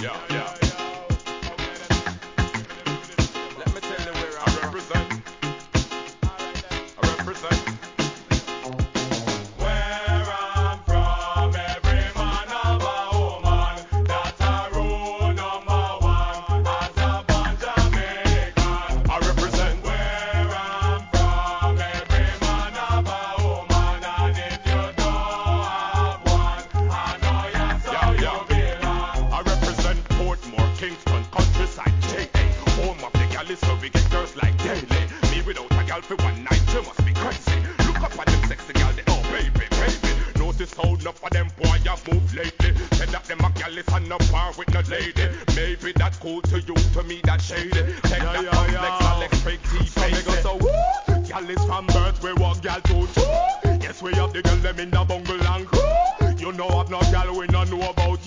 Yeah, yeah. Let me tell you where I represent. I represent. Where I'm from, every man have a woman. That's a rule number one. As a born Jamaican, I represent. Where I'm from, every man have a woman. And if you don't have one, I know you're so you belong. I represent Portmore, Kingston, countryside, JA. Home of the galley, so we get girls like daily. Me without a gal for one night, you must be crazy. Look up at them sexy gal, they oh baby, baby. Notice how enough of them boy have moved lately. Said that them a gal is on a par with no lady. Maybe that's cool to you, to me that's shady. Take that complex, Alex, straight T, so me go so woo. Gal is from birth, we walk gal to two. Yes, we have the girl them in the bungle and crew. You know I've no gal we no know about